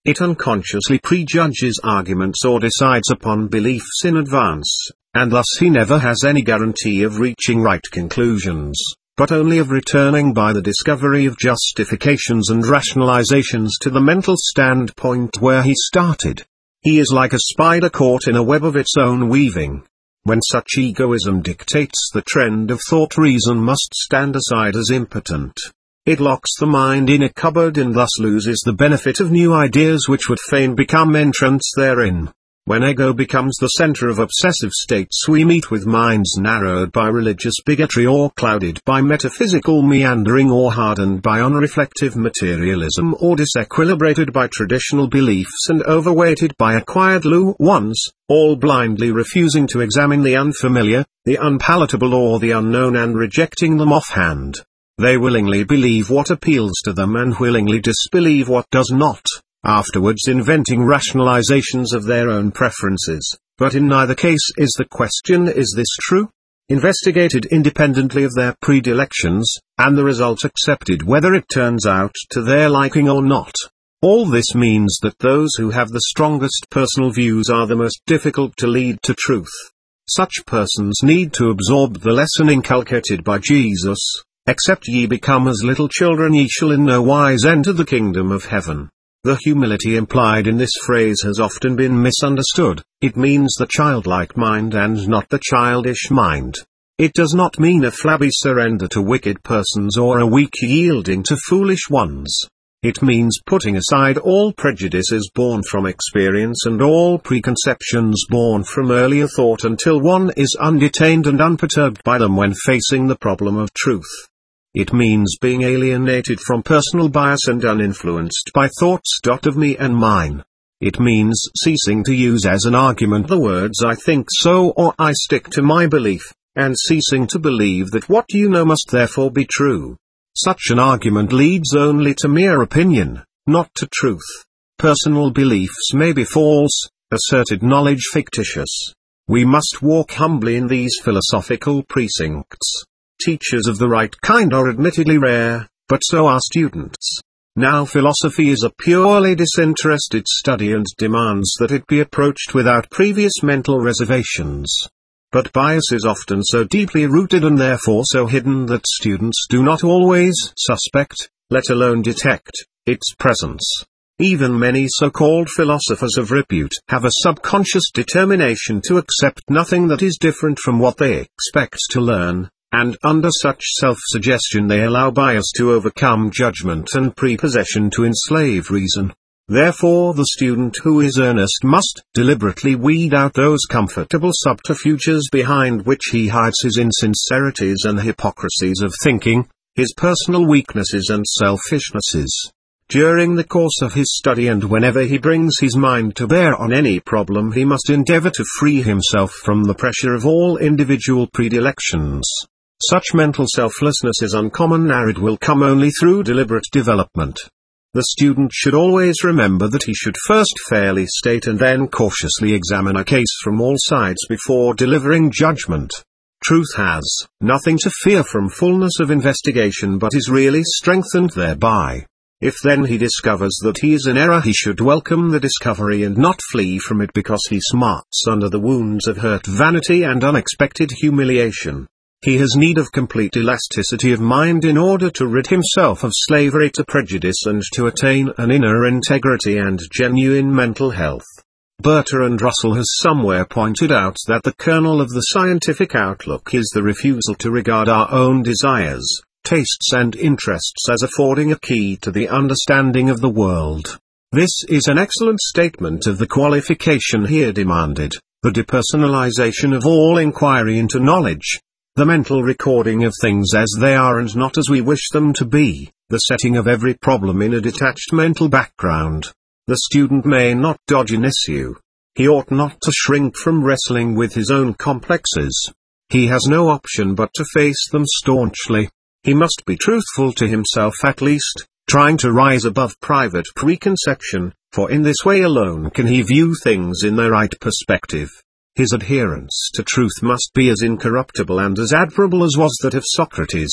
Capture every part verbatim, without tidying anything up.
It unconsciously prejudges arguments or decides upon beliefs in advance, and thus he never has any guarantee of reaching right conclusions, but only of returning by the discovery of justifications and rationalizations to the mental standpoint where he started. He is like a spider caught in a web of its own weaving. When such egoism dictates the trend of thought, reason must stand aside as impotent. It locks the mind in a cupboard and thus loses the benefit of new ideas which would fain become entrants therein. When ego becomes the center of obsessive states, we meet with minds narrowed by religious bigotry or clouded by metaphysical meandering or hardened by unreflective materialism or disequilibrated by traditional beliefs and overweighted by acquired low ones, all blindly refusing to examine the unfamiliar, the unpalatable or the unknown and rejecting them offhand. They willingly believe what appeals to them and willingly disbelieve what does not, afterwards inventing rationalizations of their own preferences, but in neither case is the question, is this true? Investigated independently of their predilections, and the result accepted whether it turns out to their liking or not. All this means that those who have the strongest personal views are the most difficult to lead to truth. Such persons need to absorb the lesson inculcated by Jesus. Except ye become as little children, ye shall in no wise enter the kingdom of heaven. The humility implied in this phrase has often been misunderstood. It means the childlike mind and not the childish mind. It does not mean a flabby surrender to wicked persons or a weak yielding to foolish ones. It means putting aside all prejudices born from experience and all preconceptions born from earlier thought until one is undetained and unperturbed by them when facing the problem of truth. It means being alienated from personal bias and uninfluenced by thoughts of me and mine. It means ceasing to use as an argument the words I think so or I stick to my belief, and ceasing to believe that what you know must therefore be true. Such an argument leads only to mere opinion, not to truth. Personal beliefs may be false, asserted knowledge fictitious. We must walk humbly in these philosophical precincts. Teachers of the right kind are admittedly rare, but so are students. Now philosophy is a purely disinterested study and demands that it be approached without previous mental reservations. But bias is often so deeply rooted and therefore so hidden that students do not always suspect, let alone detect, its presence. Even many so-called philosophers of repute have a subconscious determination to accept nothing that is different from what they expect to learn. And under such self-suggestion they allow bias to overcome judgment and prepossession to enslave reason. Therefore the student who is earnest must deliberately weed out those comfortable subterfuges behind which he hides his insincerities and hypocrisies of thinking, his personal weaknesses and selfishnesses. During the course of his study and whenever he brings his mind to bear on any problem, he must endeavor to free himself from the pressure of all individual predilections. Such mental selflessness is uncommon, and it will come only through deliberate development. The student should always remember that he should first fairly state and then cautiously examine a case from all sides before delivering judgment. Truth has nothing to fear from fullness of investigation but is really strengthened thereby. If then he discovers that he is in error, he should welcome the discovery and not flee from it because he smarts under the wounds of hurt vanity and unexpected humiliation. He has need of complete elasticity of mind in order to rid himself of slavery to prejudice and to attain an inner integrity and genuine mental health. Bertrand Russell has somewhere pointed out that the kernel of the scientific outlook is the refusal to regard our own desires, tastes and interests as affording a key to the understanding of the world. This is an excellent statement of the qualification here demanded, the depersonalization of all inquiry into knowledge. The mental recording of things as they are and not as we wish them to be, the setting of every problem in a detached mental background. The student may not dodge an issue. He ought not to shrink from wrestling with his own complexes. He has no option but to face them staunchly. He must be truthful to himself at least, trying to rise above private preconception, for in this way alone can he view things in their right perspective. His adherence to truth must be as incorruptible and as admirable as was that of Socrates.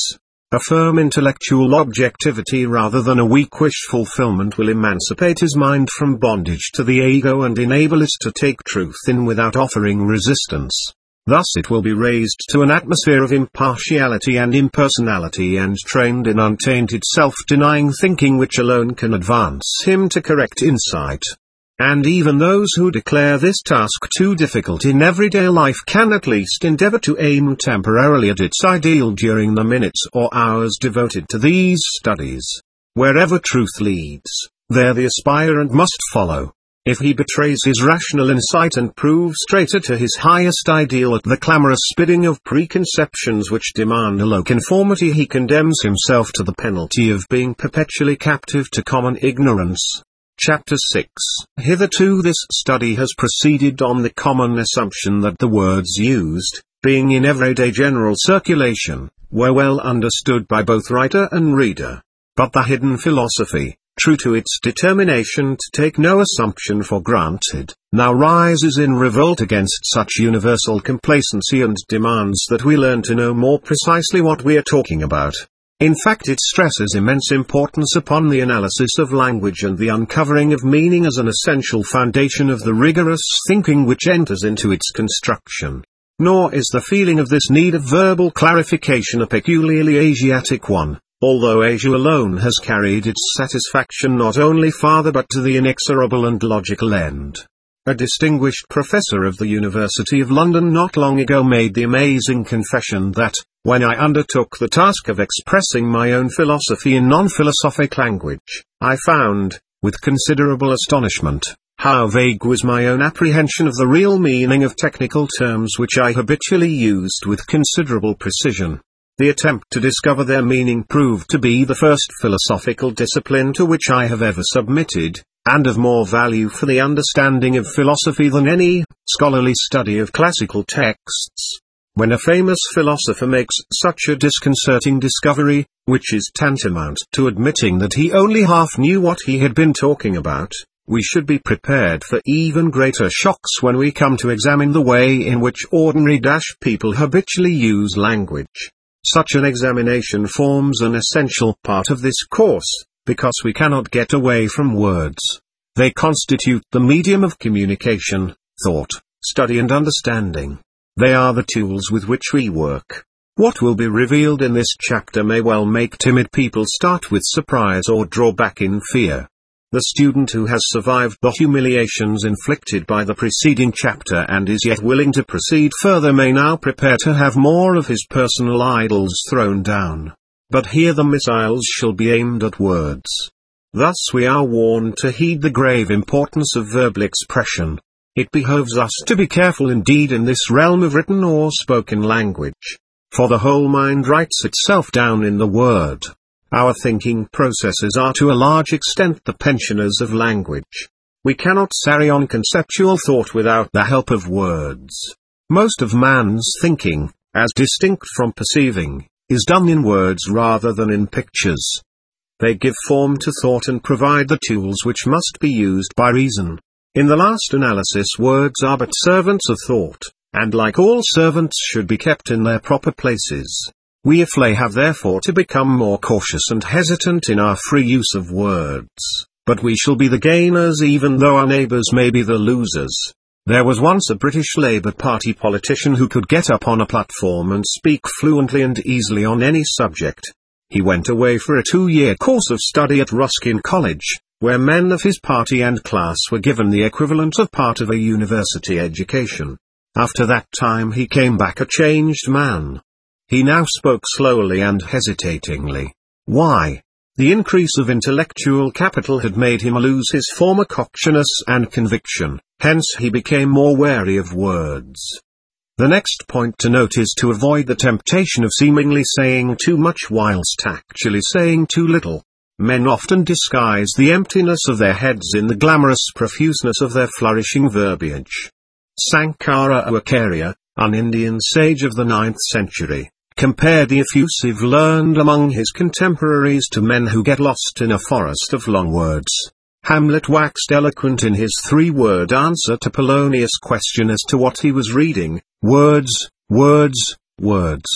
A firm intellectual objectivity rather than a weak wish fulfillment will emancipate his mind from bondage to the ego and enable it to take truth in without offering resistance. Thus it will be raised to an atmosphere of impartiality and impersonality and trained in untainted self-denying thinking which alone can advance him to correct insight. And even those who declare this task too difficult in everyday life can at least endeavor to aim temporarily at its ideal during the minutes or hours devoted to these studies. Wherever truth leads, there the aspirant must follow. If he betrays his rational insight and proves traitor to his highest ideal at the clamorous bidding of preconceptions which demand a low conformity, he condemns himself to the penalty of being perpetually captive to common ignorance. Chapter six. Hitherto this study has proceeded on the common assumption that the words used, being in everyday general circulation, were well understood by both writer and reader. But the hidden philosophy, true to its determination to take no assumption for granted, now rises in revolt against such universal complacency and demands that we learn to know more precisely what we are talking about. In fact, it stresses immense importance upon the analysis of language and the uncovering of meaning as an essential foundation of the rigorous thinking which enters into its construction. Nor is the feeling of this need of verbal clarification a peculiarly Asiatic one, although Asia alone has carried its satisfaction not only farther but to the inexorable and logical end. A distinguished professor of the University of London not long ago made the amazing confession that, when I undertook the task of expressing my own philosophy in non-philosophic language, I found, with considerable astonishment, how vague was my own apprehension of the real meaning of technical terms which I habitually used with considerable precision. The attempt to discover their meaning proved to be the first philosophical discipline to which I have ever submitted, and of more value for the understanding of philosophy than any scholarly study of classical texts. When a famous philosopher makes such a disconcerting discovery, which is tantamount to admitting that he only half knew what he had been talking about, we should be prepared for even greater shocks when we come to examine the way in which ordinary dash people habitually use language. Such an examination forms an essential part of this course, because we cannot get away from words. They constitute the medium of communication, thought, study and understanding. They are the tools with which we work. What will be revealed in this chapter may well make timid people start with surprise or draw back in fear. The student who has survived the humiliations inflicted by the preceding chapter and is yet willing to proceed further may now prepare to have more of his personal idols thrown down. But here the missiles shall be aimed at words. Thus we are warned to heed the grave importance of verbal expression. It behoves us to be careful indeed in this realm of written or spoken language. For the whole mind writes itself down in the word. Our thinking processes are to a large extent the pensioners of language. We cannot carry on conceptual thought without the help of words. Most of man's thinking, as distinct from perceiving, is done in words rather than in pictures. They give form to thought and provide the tools which must be used by reason. In the last analysis, words are but servants of thought, and like all servants should be kept in their proper places. We if lay have therefore to become more cautious and hesitant in our free use of words, but we shall be the gainers even though our neighbours may be the losers. There was once a British Labour Party politician who could get up on a platform and speak fluently and easily on any subject. He went away for a two-year course of study at Ruskin College, where men of his party and class were given the equivalent of part of a university education. After that time he came back a changed man. He now spoke slowly and hesitatingly. Why? The increase of intellectual capital had made him lose his former cockshureness and conviction, hence he became more wary of words. The next point to note is to avoid the temptation of seemingly saying too much whilst actually saying too little. Men often disguise the emptiness of their heads in the glamorous profuseness of their flourishing verbiage. Sankara Acharya, an Indian sage of the ninth century, compared the effusive learned among his contemporaries to men who get lost in a forest of long words. Hamlet waxed eloquent in his three-word answer to Polonius' question as to what he was reading: words, words, words.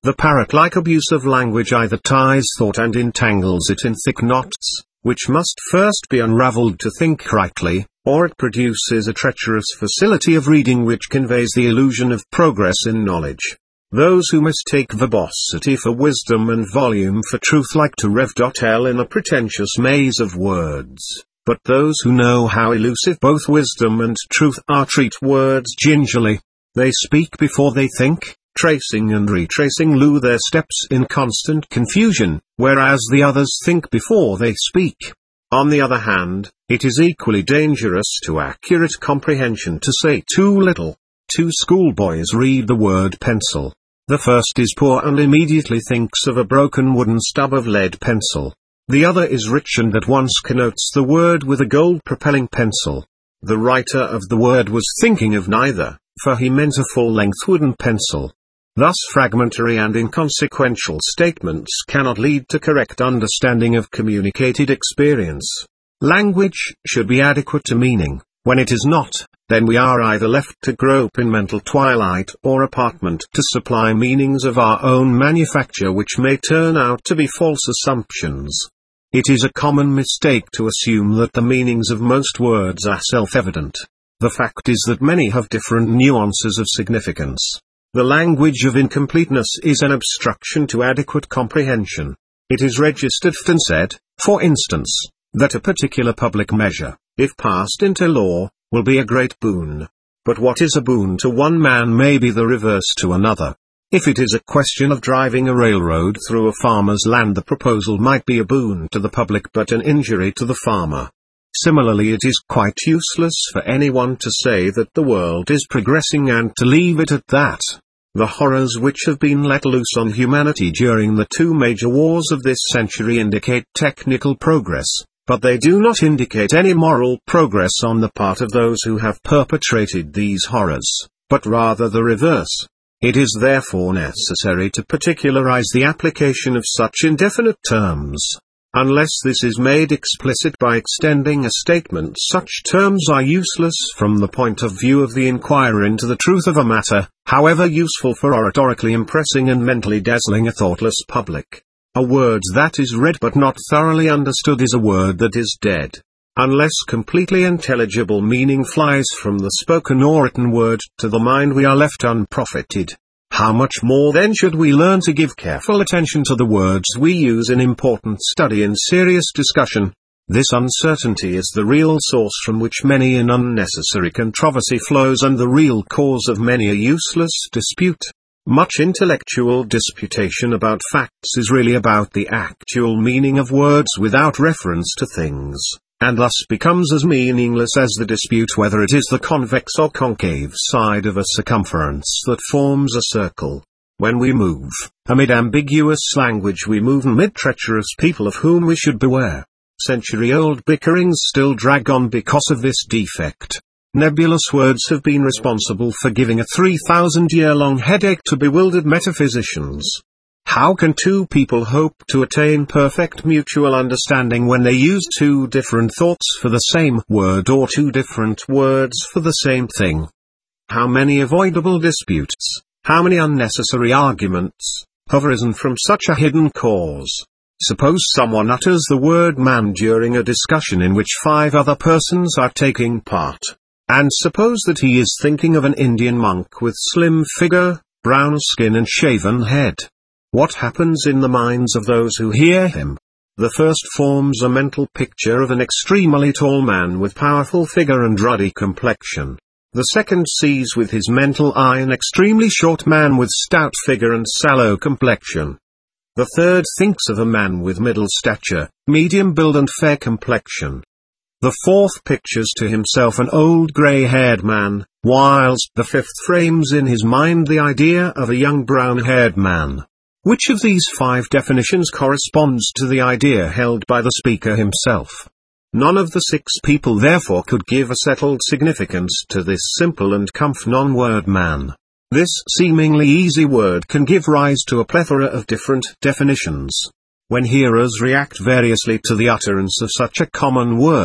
The parrot-like abuse of language either ties thought and entangles it in thick knots, which must first be unraveled to think rightly, or it produces a treacherous facility of reading which conveys the illusion of progress in knowledge. Those who mistake verbosity for wisdom and volume for truth like to rev.l in a pretentious maze of words, but those who know how elusive both wisdom and truth are treat words gingerly. They speak before they think, tracing and retracing loo their steps in constant confusion, whereas the others think before they speak. On the other hand, it is equally dangerous to accurate comprehension to say too little. Two schoolboys read the word pencil. The first is poor and immediately thinks of a broken wooden stub of lead pencil. The other is rich and at once connotes the word with a gold-propelling pencil. The writer of the word was thinking of neither, for he meant a full-length wooden pencil. Thus fragmentary and inconsequential statements cannot lead to correct understanding of communicated experience. Language should be adequate to meaning. When it is not, then we are either left to grope in mental twilight or apartment to supply meanings of our own manufacture which may turn out to be false assumptions. It is a common mistake to assume that the meanings of most words are self-evident. The fact is that many have different nuances of significance. The language of incompleteness is an obstruction to adequate comprehension. It is registered and said, for instance, that a particular public measure, if passed into law, will be a great boon. But what is a boon to one man may be the reverse to another. If it is a question of driving a railroad through a farmer's land, the proposal might be a boon to the public but an injury to the farmer. Similarly, it is quite useless for anyone to say that the world is progressing and to leave it at that. The horrors which have been let loose on humanity during the two major wars of this century indicate technical progress, but they do not indicate any moral progress on the part of those who have perpetrated these horrors, but rather the reverse. It is therefore necessary to particularize the application of such indefinite terms. Unless this is made explicit by extending a statement, such terms are useless from the point of view of the inquirer into the truth of a matter, however useful for oratorically impressing and mentally dazzling a thoughtless public. A word that is read but not thoroughly understood is a word that is dead. Unless completely intelligible meaning flies from the spoken or written word to the mind, we are left unprofited. How much more then should we learn to give careful attention to the words we use in important study and serious discussion? This uncertainty is the real source from which many an unnecessary controversy flows and the real cause of many a useless dispute. Much intellectual disputation about facts is really about the actual meaning of words without reference to things, and thus becomes as meaningless as the dispute whether it is the convex or concave side of a circumference that forms a circle. When we move amid ambiguous language, we move amid treacherous people of whom we should beware. Century-old bickerings still drag on because of this defect. Nebulous words have been responsible for giving a three thousand year long headache to bewildered metaphysicians. How can two people hope to attain perfect mutual understanding when they use two different thoughts for the same word or two different words for the same thing? How many avoidable disputes, how many unnecessary arguments, have arisen from such a hidden cause? Suppose someone utters the word man during a discussion in which five other persons are taking part. And suppose that he is thinking of an Indian monk with slim figure, brown skin and shaven head. What happens in the minds of those who hear him? The first forms a mental picture of an extremely tall man with powerful figure and ruddy complexion. The second sees with his mental eye an extremely short man with stout figure and sallow complexion. The third thinks of a man with middle stature, medium build and fair complexion. The fourth pictures to himself an old grey-haired man, whilst the fifth frames in his mind the idea of a young brown-haired man. Which of these five definitions corresponds to the idea held by the speaker himself? None of the six people therefore could give a settled significance to this simple and comf non-word man. This seemingly easy word can give rise to a plethora of different definitions. When hearers react variously to the utterance of such a common word,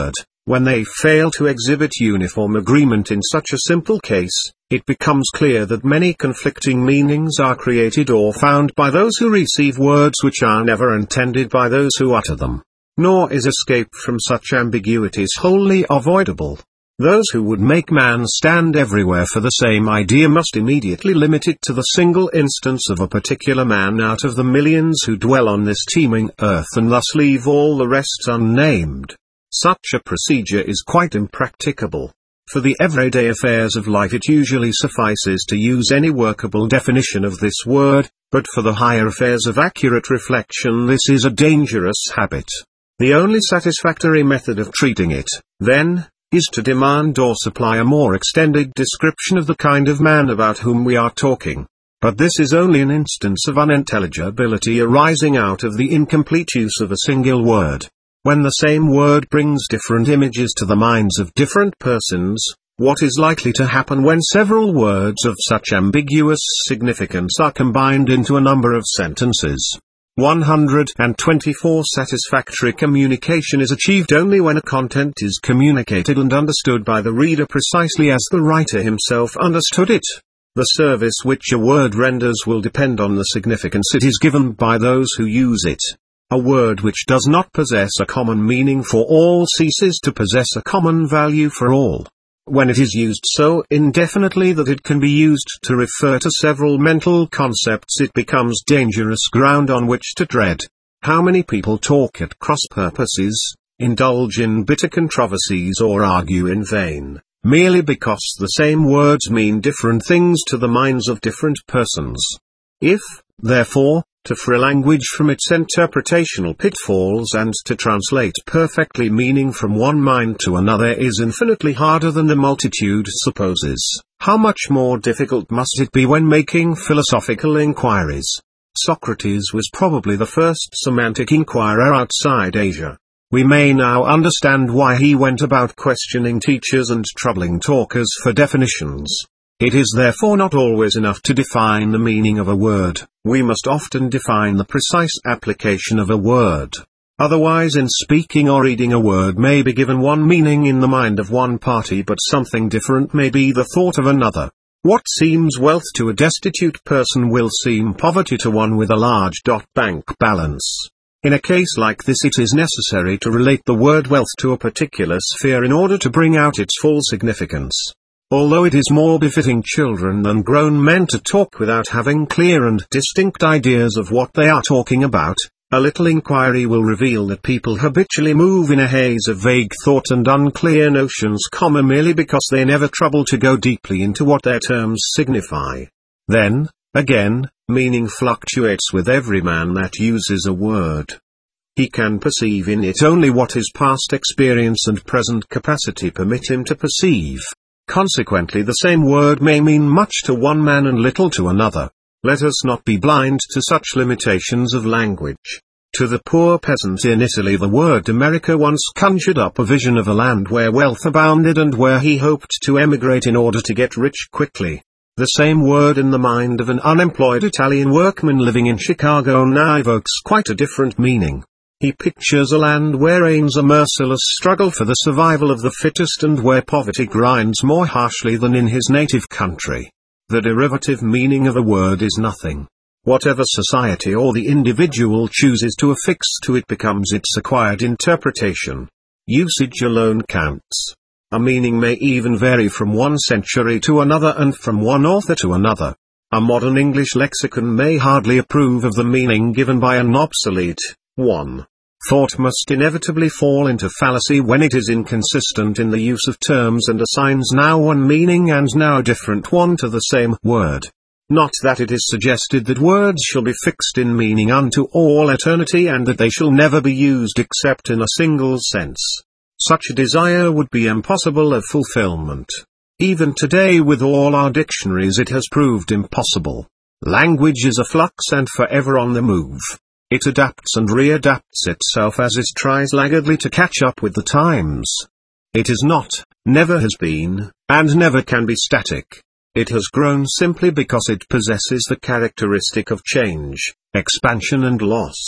When they fail to exhibit uniform agreement in such a simple case, it becomes clear that many conflicting meanings are created or found by those who receive words which are never intended by those who utter them. Nor is escape from such ambiguities wholly avoidable. Those who would make man stand everywhere for the same idea must immediately limit it to the single instance of a particular man out of the millions who dwell on this teeming earth and thus leave all the rest unnamed. Such a procedure is quite impracticable. For the everyday affairs of life it usually suffices to use any workable definition of this word, but for the higher affairs of accurate reflection this is a dangerous habit. The only satisfactory method of treating it, then, is to demand or supply a more extended description of the kind of man about whom we are talking. But this is only an instance of unintelligibility arising out of the incomplete use of a single word. When the same word brings different images to the minds of different persons, what is likely to happen when several words of such ambiguous significance are combined into a number of sentences? one hundred twenty-four Satisfactory communication is achieved only when a content is communicated and understood by the reader precisely as the writer himself understood it. The service which a word renders will depend on the significance it is given by those who use it. A word which does not possess a common meaning for all ceases to possess a common value for all. When it is used so indefinitely that it can be used to refer to several mental concepts it becomes dangerous ground on which to tread. How many people talk at cross purposes, indulge in bitter controversies or argue in vain, merely because the same words mean different things to the minds of different persons. If, therefore, to free language from its interpretational pitfalls and to translate perfectly meaning from one mind to another is infinitely harder than the multitude supposes, how much more difficult must it be when making philosophical inquiries? Socrates was probably the first semantic inquirer outside Asia. We may now understand why he went about questioning teachers and troubling talkers for definitions. It is therefore not always enough to define the meaning of a word, we must often define the precise application of a word. Otherwise in speaking or reading a word may be given one meaning in the mind of one party but something different may be the thought of another. What seems wealth to a destitute person will seem poverty to one with a large bank balance. In a case like this it is necessary to relate the word wealth to a particular sphere in order to bring out its full significance. Although it is more befitting children than grown men to talk without having clear and distinct ideas of what they are talking about, a little inquiry will reveal that people habitually move in a haze of vague thought and unclear notions, merely because they never trouble to go deeply into what their terms signify. Then, again, meaning fluctuates with every man that uses a word. He can perceive in it only what his past experience and present capacity permit him to perceive. Consequently the same word may mean much to one man and little to another. Let us not be blind to such limitations of language. To the poor peasant in Italy the word America once conjured up a vision of a land where wealth abounded and where he hoped to emigrate in order to get rich quickly. The same word in the mind of an unemployed Italian workman living in Chicago now evokes quite a different meaning. He pictures a land where reigns a merciless struggle for the survival of the fittest and where poverty grinds more harshly than in his native country. The derivative meaning of a word is nothing. Whatever society or the individual chooses to affix to it becomes its acquired interpretation. Usage alone counts. A meaning may even vary from one century to another and from one author to another. A modern English lexicon may hardly approve of the meaning given by an obsolete one. Thought must inevitably fall into fallacy when it is inconsistent in the use of terms and assigns now one meaning and now a different one to the same word. Not that it is suggested that words shall be fixed in meaning unto all eternity and that they shall never be used except in a single sense. Such a desire would be impossible of fulfillment. Even today with all our dictionaries it has proved impossible. Language is a flux and forever on the move. It adapts and readapts itself as it tries laggardly to catch up with the times. It is not, never has been, and never can be static. It has grown simply because it possesses the characteristic of change, expansion and loss.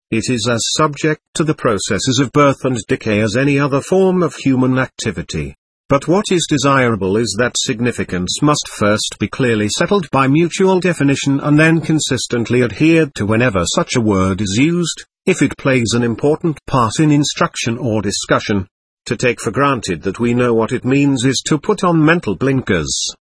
It is as subject to the processes of birth and decay as any other form of human activity. But what is desirable is that significance must first be clearly settled by mutual definition and then consistently adhered to whenever such a word is used, if it plays an important part in instruction or discussion. To take for granted that we know what it means is to put on mental blinkers.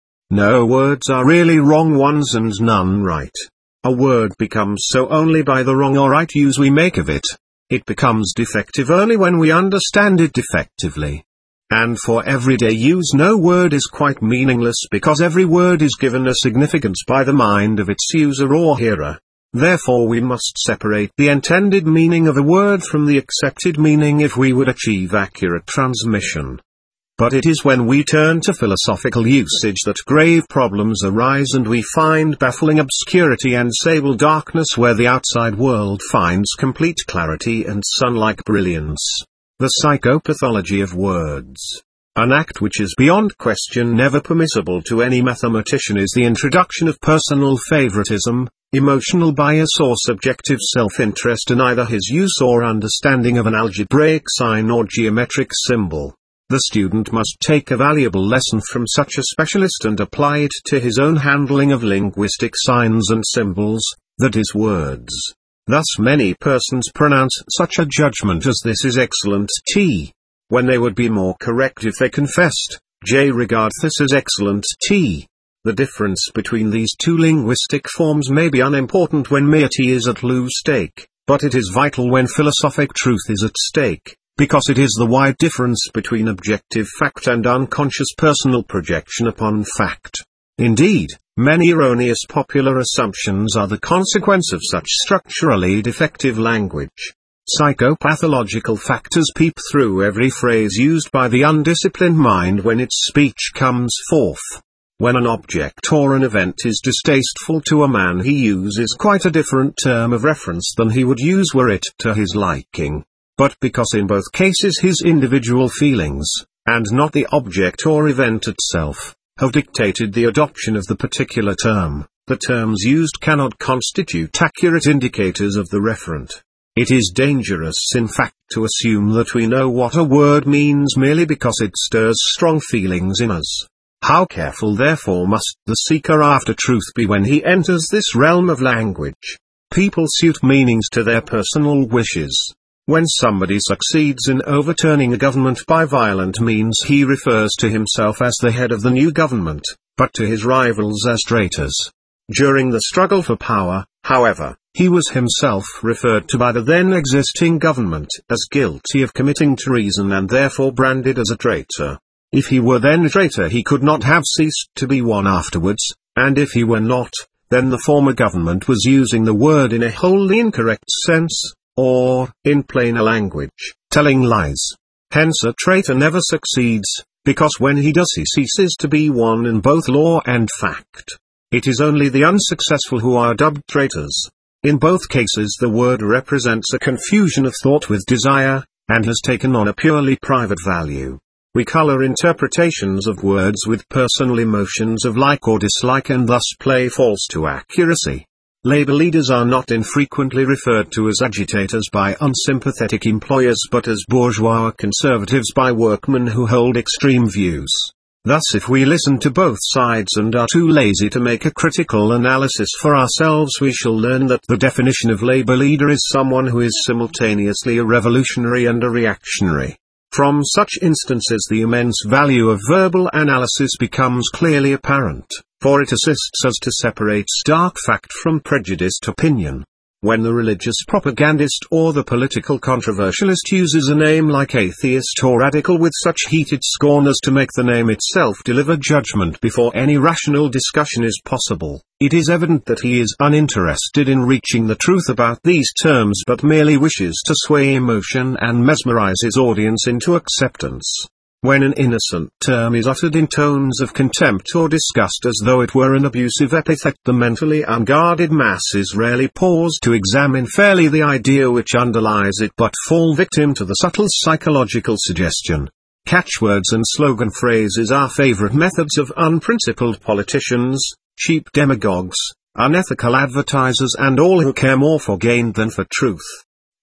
No words are really wrong ones and none right. A word becomes so only by the wrong or right use we make of it. It becomes defective only when we understand it defectively. And for everyday use no word is quite meaningless because every word is given a significance by the mind of its user or hearer. Therefore we must separate the intended meaning of a word from the accepted meaning if we would achieve accurate transmission. But it is when we turn to philosophical usage that grave problems arise and we find baffling obscurity and sable darkness where the outside world finds complete clarity and sun-like brilliance. The psychopathology of words. An act which is beyond question never permissible to any mathematician is the introduction of personal favoritism, emotional bias or subjective self-interest in either his use or understanding of an algebraic sign or geometric symbol. The student must take a valuable lesson from such a specialist and apply it to his own handling of linguistic signs and symbols, that is words. Thus many persons pronounce such a judgment as "this is excellent tea," when they would be more correct if they confessed, "J regard this as excellent tea." The difference between these two linguistic forms may be unimportant when mere tea is at low stake, but it is vital when philosophic truth is at stake, because it is the wide difference between objective fact and unconscious personal projection upon fact. Indeed, many erroneous popular assumptions are the consequence of such structurally defective language. Psychopathological factors peep through every phrase used by the undisciplined mind when its speech comes forth. When an object or an event is distasteful to a man, he uses quite a different term of reference than he would use were it to his liking. But because in both cases his individual feelings, and not the object or event itself, have dictated the adoption of the particular term, the terms used cannot constitute accurate indicators of the referent. It is dangerous in fact to assume that we know what a word means merely because it stirs strong feelings in us. How careful therefore must the seeker after truth be when he enters this realm of language. People suit meanings to their personal wishes. When somebody succeeds in overturning a government by violent means, he refers to himself as the head of the new government, but to his rivals as traitors. During the struggle for power, however, he was himself referred to by the then existing government as guilty of committing treason and therefore branded as a traitor. If he were then a traitor, he could not have ceased to be one afterwards, and if he were not, then the former government was using the word in a wholly incorrect sense, or, in plainer language, telling lies. Hence a traitor never succeeds, because when he does he ceases to be one in both law and fact. It is only the unsuccessful who are dubbed traitors. In both cases the word represents a confusion of thought with desire, and has taken on a purely private value. We color interpretations of words with personal emotions of like or dislike and thus play false to accuracy. Labor leaders are not infrequently referred to as agitators by unsympathetic employers but as bourgeois conservatives by workmen who hold extreme views. Thus if we listen to both sides and are too lazy to make a critical analysis for ourselves, we shall learn that the definition of labor leader is someone who is simultaneously a revolutionary and a reactionary. From such instances the immense value of verbal analysis becomes clearly apparent, for it assists us to separate stark fact from prejudiced opinion. When the religious propagandist or the political controversialist uses a name like atheist or radical with such heated scorn as to make the name itself deliver judgment before any rational discussion is possible, it is evident that he is uninterested in reaching the truth about these terms but merely wishes to sway emotion and mesmerize his audience into acceptance. When an innocent term is uttered in tones of contempt or disgust as though it were an abusive epithet, the mentally unguarded masses rarely pause to examine fairly the idea which underlies it but fall victim to the subtle psychological suggestion. Catchwords and slogan phrases are favorite methods of unprincipled politicians, cheap demagogues, unethical advertisers and all who care more for gain than for truth.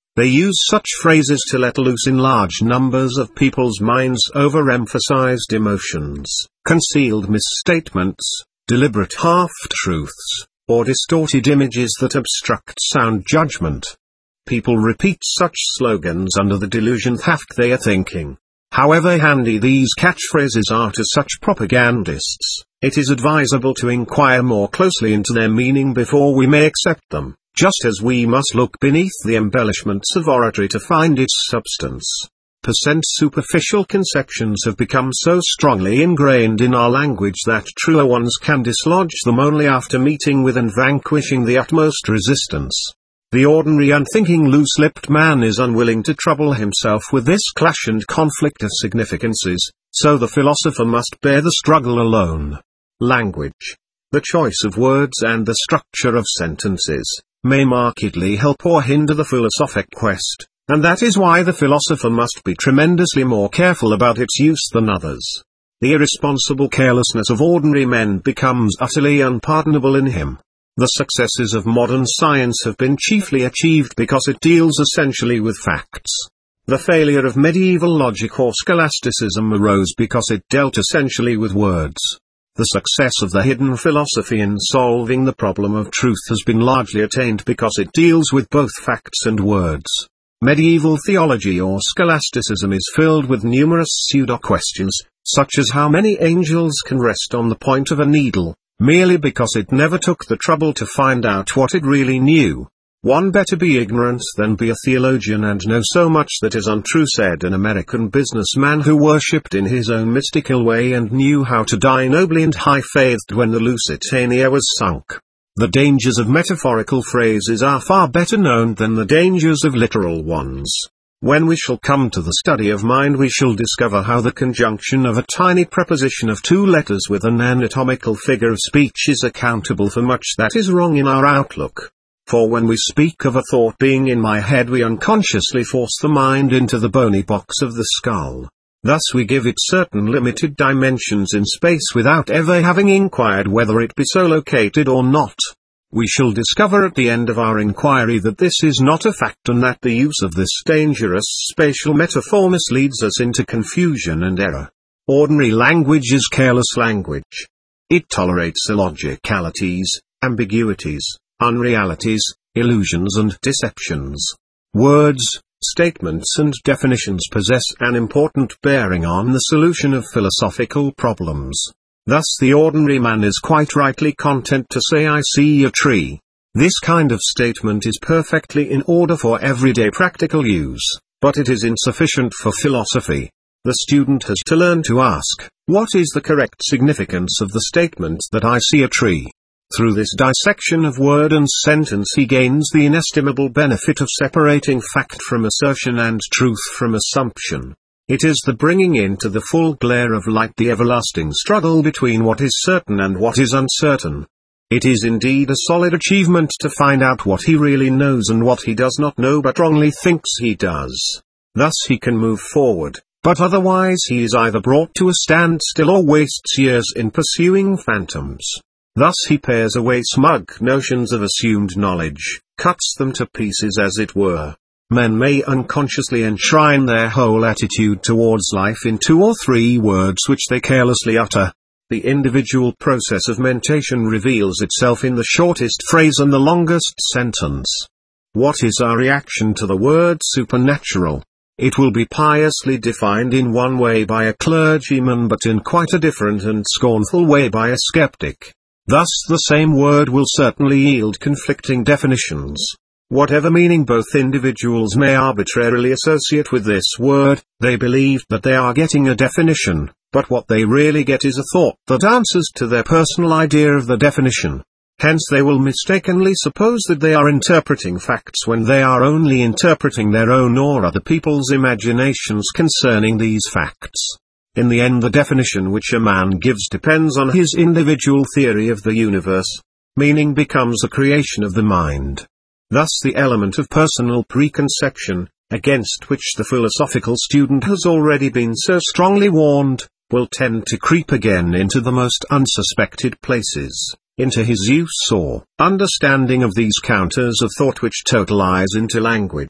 They use such phrases to let loose in large numbers of people's minds overemphasized emotions, concealed misstatements, deliberate half-truths, or distorted images that obstruct sound judgment. People repeat such slogans under the delusion that they are thinking. However handy these catchphrases are to such propagandists, it is advisable to inquire more closely into their meaning before we may accept them, just as we must look beneath the embellishments of oratory to find its substance. Percent superficial conceptions have become so strongly ingrained in our language that truer ones can dislodge them only after meeting with and vanquishing the utmost resistance. The ordinary unthinking loose-lipped man is unwilling to trouble himself with this clash and conflict of significances, so the philosopher must bear the struggle alone. Language, the choice of words and the structure of sentences, may markedly help or hinder the philosophic quest, and that is why the philosopher must be tremendously more careful about its use than others. The irresponsible carelessness of ordinary men becomes utterly unpardonable in him. The successes of modern science have been chiefly achieved because it deals essentially with facts. The failure of medieval logic or scholasticism arose because it dealt essentially with words. The success of the hidden philosophy in solving the problem of truth has been largely attained because it deals with both facts and words. Medieval theology or scholasticism is filled with numerous pseudo-questions, such as how many angels can rest on the point of a needle, merely because it never took the trouble to find out what it really knew. One better be ignorant than be a theologian and know so much that is untrue, said an American businessman who worshipped in his own mystical way and knew how to die nobly and high-faithed when the Lusitania was sunk. The dangers of metaphorical phrases are far better known than the dangers of literal ones. When we shall come to the study of mind we shall discover how the conjunction of a tiny preposition of two letters with an anatomical figure of speech is accountable for much that is wrong in our outlook. For when we speak of a thought being in my head we unconsciously force the mind into the bony box of the skull. Thus we give it certain limited dimensions in space without ever having inquired whether it be so located or not. We shall discover at the end of our inquiry that this is not a fact and that the use of this dangerous spatial metaphor misleads us into confusion and error. Ordinary language is careless language. It tolerates illogicalities, ambiguities, unrealities, illusions and deceptions. Words, statements and definitions possess an important bearing on the solution of philosophical problems. Thus the ordinary man is quite rightly content to say I see a tree. This kind of statement is perfectly in order for everyday practical use, but it is insufficient for philosophy. The student has to learn to ask, what is the correct significance of the statement that I see a tree? Through this dissection of word and sentence he gains the inestimable benefit of separating fact from assertion and truth from assumption. It is the bringing into the full glare of light the everlasting struggle between what is certain and what is uncertain. It is indeed a solid achievement to find out what he really knows and what he does not know but wrongly thinks he does. Thus he can move forward, but otherwise he is either brought to a standstill or wastes years in pursuing phantoms. Thus he pares away smug notions of assumed knowledge, cuts them to pieces as it were. Men may unconsciously enshrine their whole attitude towards life in two or three words which they carelessly utter. The individual process of mentation reveals itself in the shortest phrase and the longest sentence. What is our reaction to the word supernatural? It will be piously defined in one way by a clergyman but in quite a different and scornful way by a skeptic. Thus the same word will certainly yield conflicting definitions. Whatever meaning both individuals may arbitrarily associate with this word, they believe that they are getting a definition, but what they really get is a thought that answers to their personal idea of the definition. Hence they will mistakenly suppose that they are interpreting facts when they are only interpreting their own or other people's imaginations concerning these facts. In the end the definition which a man gives depends on his individual theory of the universe. Meaning becomes a creation of the mind. Thus the element of personal preconception, against which the philosophical student has already been so strongly warned, will tend to creep again into the most unsuspected places, into his use or understanding of these counters of thought which totalize into language.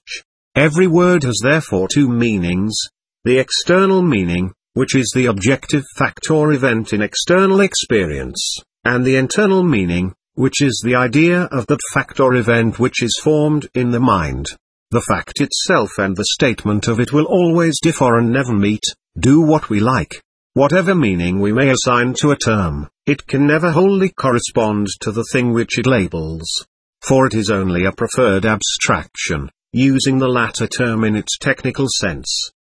Every word has therefore two meanings: the external meaning, which is the objective fact or event in external experience, and the internal meaning, which is the idea of that fact or event which is formed in the mind. The fact itself and the statement of it will always differ and never meet, do what we like. Whatever meaning we may assign to a term, it can never wholly correspond to the thing which it labels. For it is only a preferred abstraction, using the latter term in its technical sense.